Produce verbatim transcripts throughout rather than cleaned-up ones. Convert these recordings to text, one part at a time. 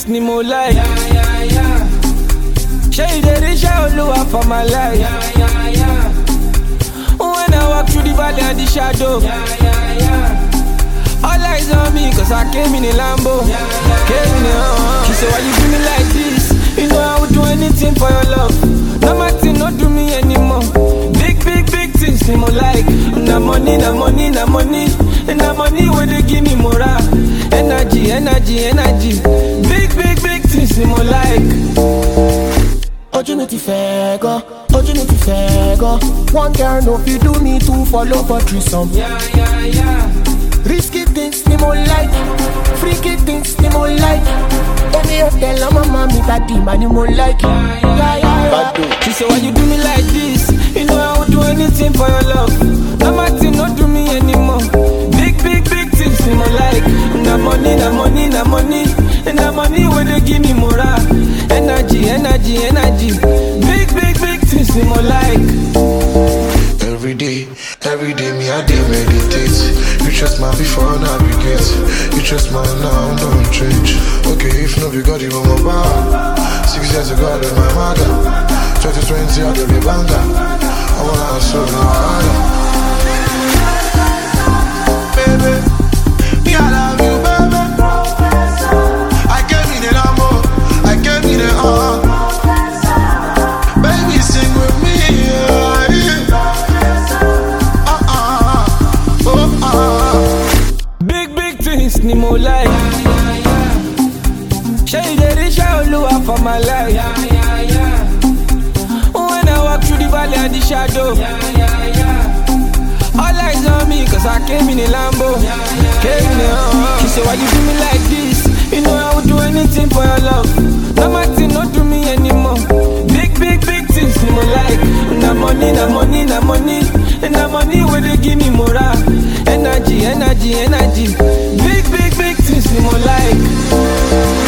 things ni mo like. Yeah, yeah, yeah. Shey dey reach Oluwa for my life. Yeah, yeah, yeah. When I walk through the valley and the shadow, Yeah, yeah, yeah. all eyes on me, cause I came in a Lambo. Yeah, yeah, Came in a uh, She said, why you do me like this? You know I would do anything for your love. No matter, not do me anymore. Big, big, big things, me more like. Na money, na money, na money. And na money where they give me more energy, energy, energy. Big, big, big things, me more like. Opportunity fair go, opportunity fair go. One girl no fi do me two follow for threesome. Yeah, yeah, yeah. Risky things ni mo like, freaky things ni mo like. Any hotel I'm a mommy daddy man ni mo like. Yeah, yeah, yeah. She said, why you do me like this? You know I would do anything for your love. No matter, not do me anymore. Big, big, big things ni mo like. Na money, na money, na money. And na money where they give me more energy, energy, energy. Big, big, big things ni mo like. Every day, every day me I dey meditate. You trust man before navigate. You trust man now, don't change. Okay, if no be God, you want my power. Six years ago, I left my mother. twenty twenty, I dey be banger. I wanna hustle now harder. Baby, me I love you, baby. I gave me the Lambo, I gave me the uh. Baby, sing with me, yeah, yeah. Big, big things ni mo like. Yeah, yeah, yeah. Shey dey reach Oluwa for my life. Yeah, yeah, yeah. When I walk through the valley and the shadow, Yeah, yeah, yeah. all eyes on me, cause I came in a Lambo. Yeah, yeah, Came in a uh, She said, why you do me like this? You know I would do anything for your love. No matter, not do me anymore. Big, big, big things ni mo like. Na money, na money, na money. And na money where they give me more energy, energy, energy. Big, big, big things ni mo like.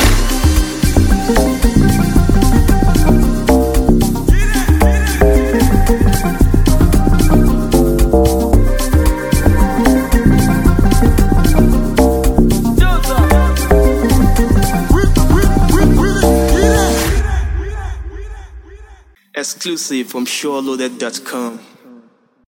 Exclusive from SureLoaded dot com.